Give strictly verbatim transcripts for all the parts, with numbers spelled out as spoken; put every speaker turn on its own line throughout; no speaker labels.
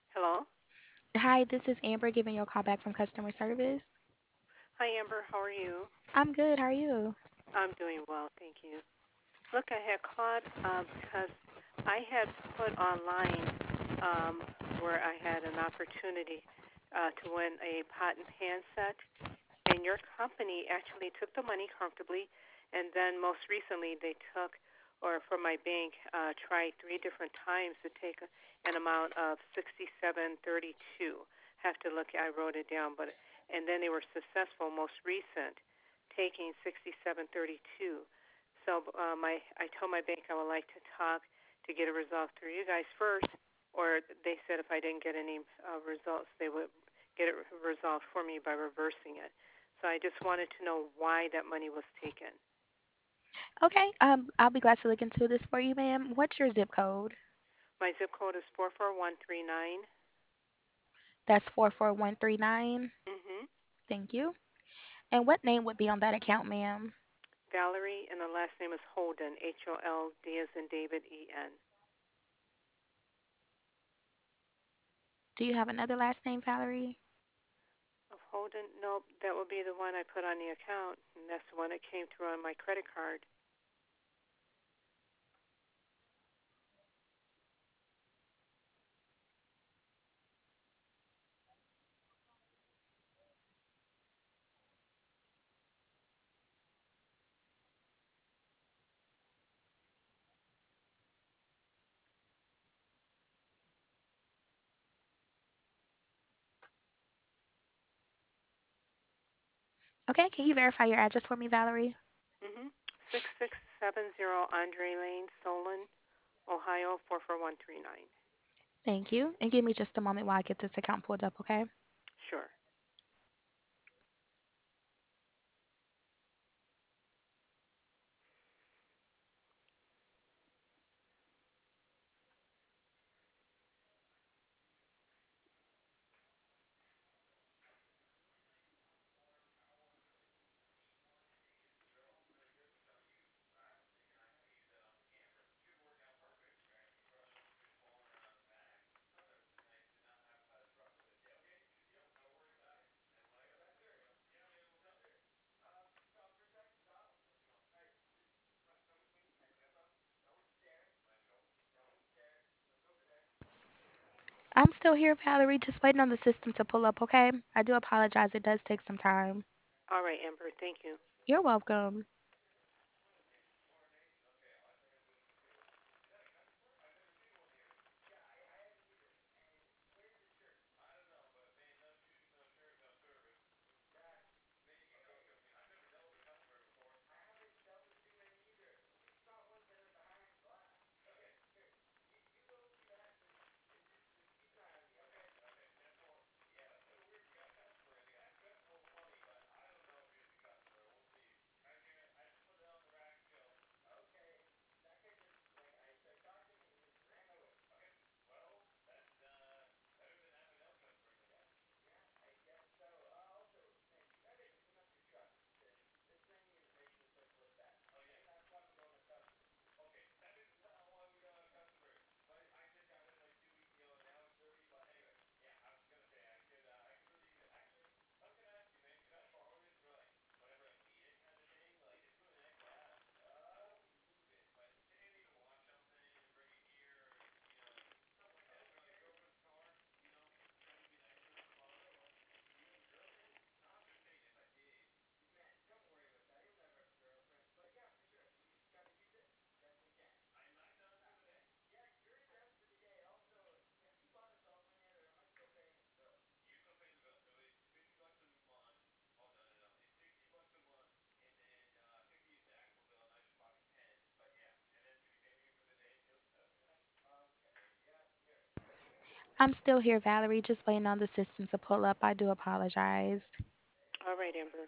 Hello.
Hi, this is Amber giving you a call back from customer service.
Hi, Amber. How are you?
I'm good. How are you?
I'm doing well, thank you. Look, I had called uh, because I had put online um, where I had an opportunity uh, to win a pot and pan set, and your company actually took the money comfortably, and then most recently they took, or from my bank, uh, tried three different times to take a, an amount of sixty-seven thirty-two. Have to look. I wrote it down, but and then they were successful. Most recent, taking sixty-seven thirty-two. So um, I I told my bank I would like to talk to get a result through you guys first, or they said if I didn't get any uh, results, they would get it resolved for me by reversing it. So I just wanted to know why that money was taken.
Okay, um, I'll be glad to look into this for you, ma'am. What's your zip code?
My zip code is four four one three nine.
That's four four one three nine.
Mhm.
Thank you. And what name would be on that account, ma'am?
Valerie, and the last name is Holden. H O L D as in David E N.
Do you have another last name, Valerie?
Of Holden? Nope. That would be the one I put on the account, and that's the one that came through on my credit card.
Okay, can you verify your address for me, Valerie?
Mhm. Six six seven zero Andre Lane, Solon, Ohio four four one three nine.
Thank you. And give me just a moment while I get this account pulled up, okay?
Sure.
I'm still here, Valerie, just waiting on the system to pull up, okay? I do apologize. It does take some time.
All right, Amber. Thank you.
You're welcome. I'm still here, Valerie, just waiting on the system to pull up. I do apologize.
All right, Amber.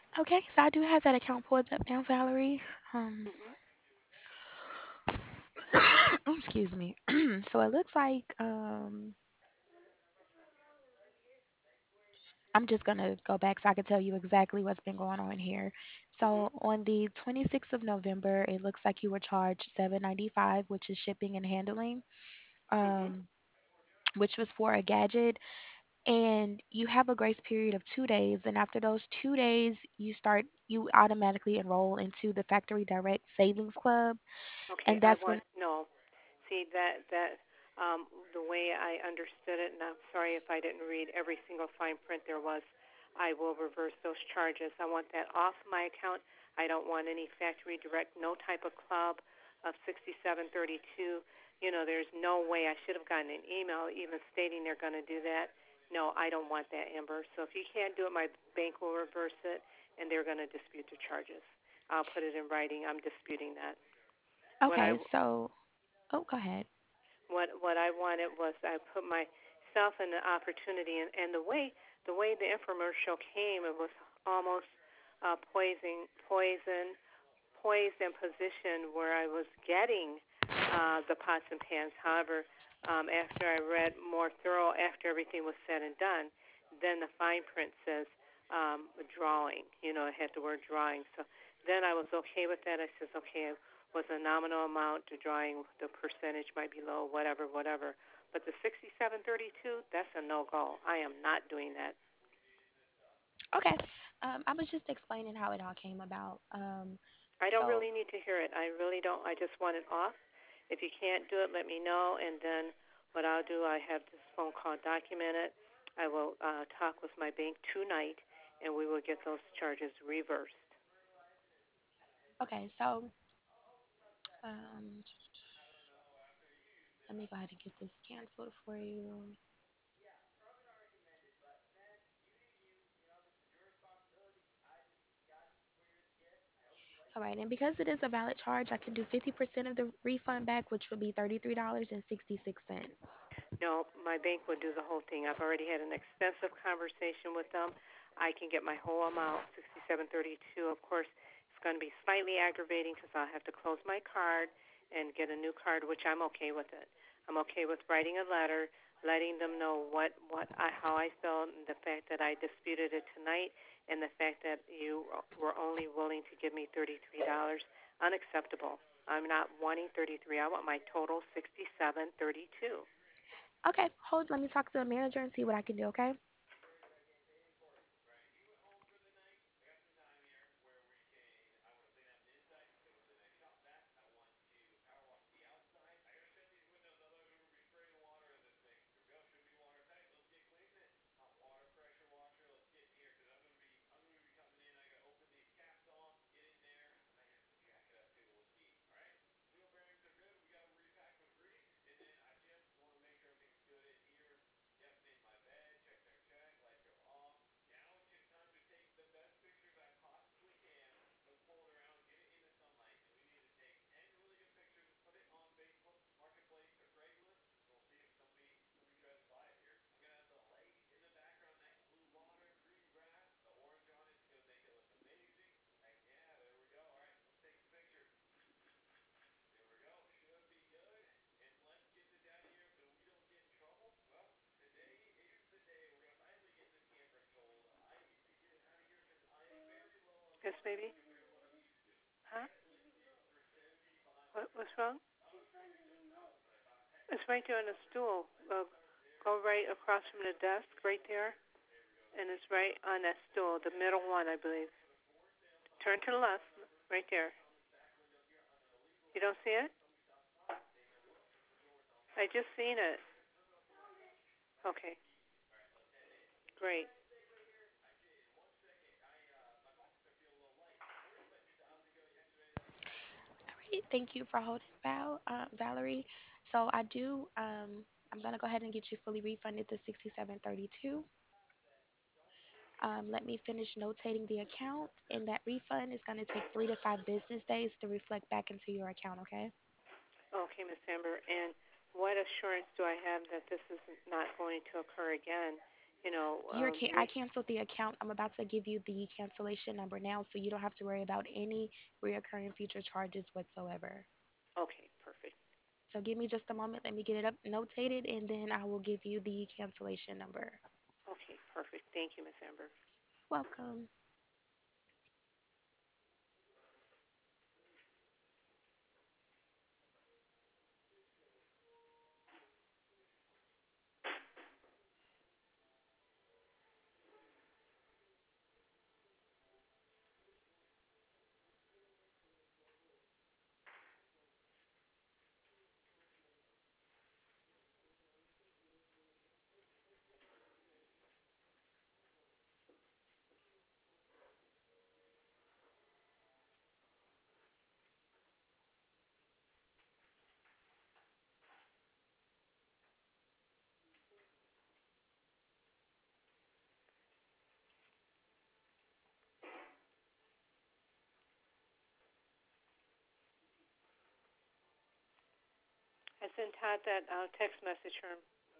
Okay, so I do have that account pulled up now, Valerie. Um,
Hmm.
oh, excuse me. So it looks like um, I'm just gonna go back so I can tell you exactly what's been going on here.
Hmm.
So on the twenty-sixth of November, it looks like you were charged seven ninety-five, which is shipping and handling,
Hmm.
um, which was for a gadget. And you have a grace period of two days. And after those two days, you start you automatically enroll into the Factory Direct Savings Club,
Okay,
and
I
that's when.
want no. See that that um, the way I understood it, and I'm sorry if I didn't read every single fine print there was. I will reverse those charges. I want that off my account. I don't want any factory direct, no type of club of sixty-seven thirty-two. You know, there's no way I should have gotten an email even stating they're going to do that. No, I don't want that, Amber. So if you can't do it, my bank will reverse it, and they're going to dispute the charges. I'll put it in writing. I'm disputing that. What I
Okay, so oh, go ahead.
what what I wanted was I put myself in the opportunity, and, and the way the way the infomercial came, it was almost uh, poison poison poised and positioned where I was getting uh, the pots and pans. However, um, after I read more thorough, after everything was said and done, then the fine print says um, drawing. You know, it had the word drawing. So then I was okay with that. I says, okay, it was a nominal amount to drawing. The percentage might be low, whatever, whatever. But the sixty-seven thirty-two, that's a no go. I am not doing that.
Okay, um, I was just explaining how it all came about. Um,
I don't
so
really need to hear it. I really don't. I just want it off. If you can't do it, let me know, and then what I'll do, I have this phone call documented. I will uh, talk with my bank tonight, and we will get those charges reversed.
okay, so um, let me go ahead and get this canceled for you. All right, and because it is a valid charge, I can do fifty percent of the refund back, which would be thirty-three dollars and sixty-six cents.
No, my bank would do the whole thing. I've already had an extensive conversation with them. I can get my whole amount, sixty-seven thirty-two. Of course, it's going to be slightly aggravating because I'll have to close my card and get a new card, which I'm okay with it. I'm okay with writing a letter, letting them know what what I, how I felt, and the fact that I disputed it tonight, and the fact that you were only willing to give me thirty-three dollars. Unacceptable. I'm not wanting thirty-three. I want my total sixty-seven thirty-two.
Okay, hold. Let me talk to the manager and see what I can do. Okay.
Yes, baby? Huh? What, what's wrong? It's right there on the stool. Uh, go right across from the desk, right there, and it's right on that stool, the middle one, I believe. Turn to the left, right there. You don't see it? I just seen it. Okay, great.
All right. Thank you for holding, Val, uh, Valerie. So I do. Um, I'm gonna go ahead and get you fully refunded the sixty-seven thirty-two. Um, let me finish notating the account, and that refund is gonna take three to five business days to reflect back into your account. Okay.
Okay, Miss Amber. And what assurance do I have that this is not going to occur again you know,
Your
um,
can I
re-
canceled the account. I'm about to give you the cancellation number now so you don't have to worry about any reoccurring future charges whatsoever.
okay, perfect.
So give me just a moment. Let me get it up notated and then I will give you the cancellation number.
Okay, perfect. Thank you, Miss Amber.
Welcome.
I sent Todd that uh, text message from.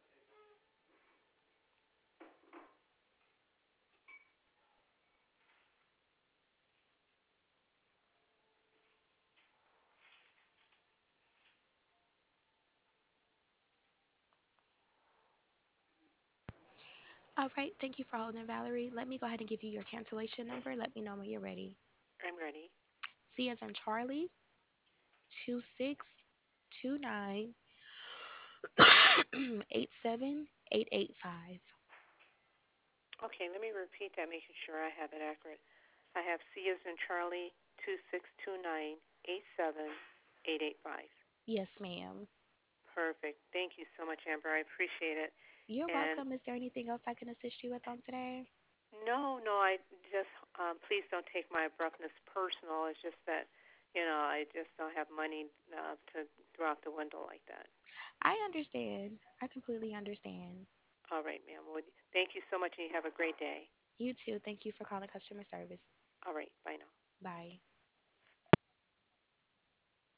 All right, thank you for holding, Valerie. Let me go ahead and give you your cancellation number. Let me know when you're ready.
I'm ready.
C as in Charlie, two six two nine eight seven eight eight five.
Okay, let me repeat that, making sure I have it accurate. I have C as in Charlie, two six two nine eight seven eight eight five.
Yes, ma'am.
Perfect. Thank you so much, Amber. I appreciate it.
You're
And
welcome. Is there anything else I can assist you with on today?
no, no, I just um, please don't take my abruptness personal. It's just that, you know, I just don't have money uh, to throw out the window like that.
I understand. I completely understand.
All right, ma'am. Well, thank you so much, and you have a great day.
You too. Thank you for calling customer service.
All right, bye now.
Bye.